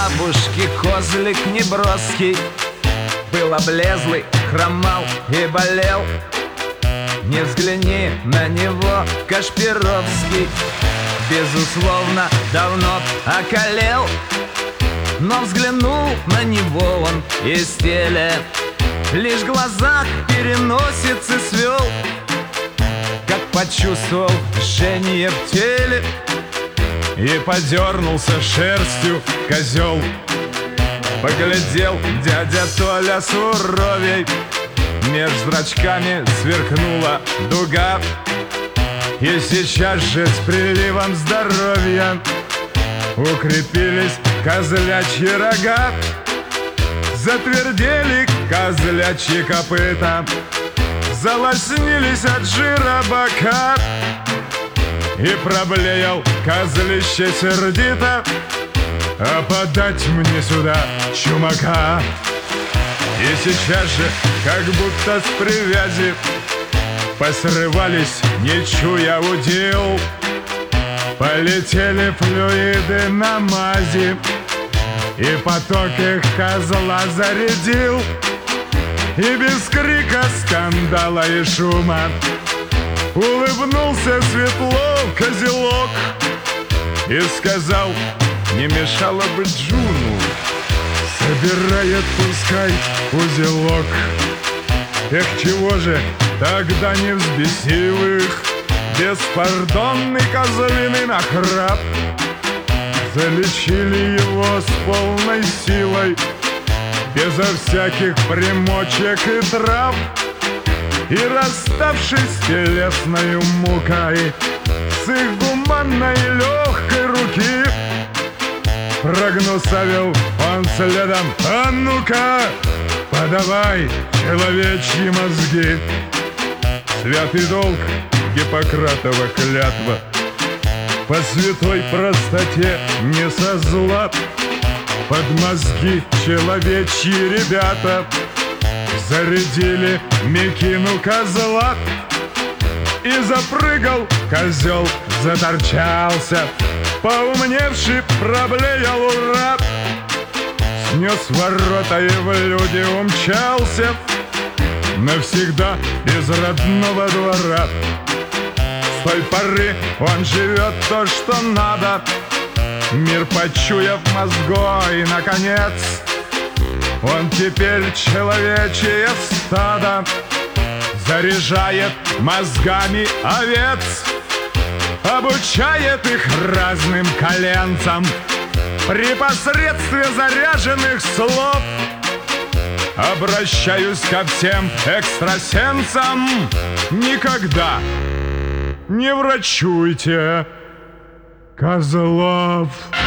бабушки козлик неброский был облезлый, хромал и болел. Не взгляни на него, Кашпировский, безусловно, давно околел. Но взглянул на него он из теле, лишь в глазах переносицы свел. Как почувствовал жжение в теле, и подернулся шерстью козел. Поглядел дядя Толя суровей, меж зрачками сверкнула дуга. И сейчас же с приливом здоровья укрепились козлячьи рога. Затвердели козлячьи копыта, залоснились от жира бока. И проблеял козлище сердито: а подать мне сюда чумака. И сейчас же, как будто с привязи, посрывались, не чуя удил. Полетели флюиды на мази, и поток их козла зарядил. И без крика, скандала и шума улыбнулся светло козелок и сказал: не мешало бы Джуну, собирает пускай узелок. Эх, чего же тогда не взбесил их беспардонный козлиный нахрап? Залечили его с полной силой, безо всяких примочек и трав. И расставшись с телесной мукой, с их гуманной легкой руки, прогнусавил он следом: а ну-ка, подавай человечьи мозги. Святый долг, Гиппократова клятва, по святой простоте не со зла. Под мозги человечьи ребята зарядили мекину козла. И запрыгал козел, заторчался, поумневший проблеял ура. Снес ворота и в люди умчался, навсегда из родного двора. С той поры он живет то, что надо, мир почуяв мозгой, наконец. Он теперь человечье стадо заряжает мозгами овец, обучает их разным коленцам при посредстве заряженных слов. Обращаюсь ко всем экстрасенсам: никогда не врачуйте козлов.